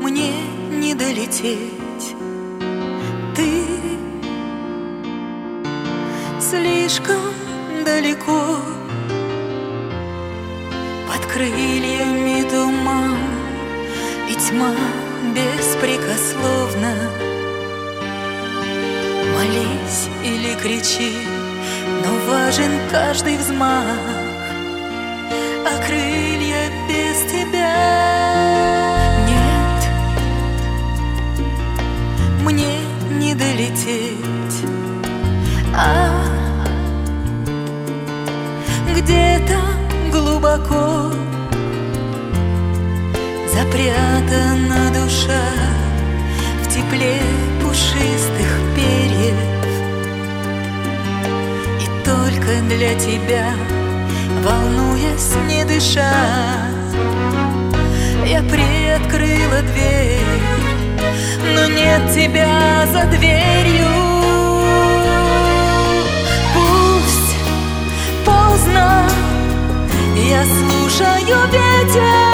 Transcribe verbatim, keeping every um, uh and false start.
мне не долететь. Ты слишком далеко, под крыльями туман и тьма беспрекословно. Молись или кричи, но важен каждый взмах, а крылья без тебя нет, мне не долететь. А где-то глубоко запрятана душа в тепле пушистых перьев, и только для тебя, волнуясь, не дыша, я приоткрыла дверь, но нет тебя за дверью. Пусть поздно, я слушаю ветер,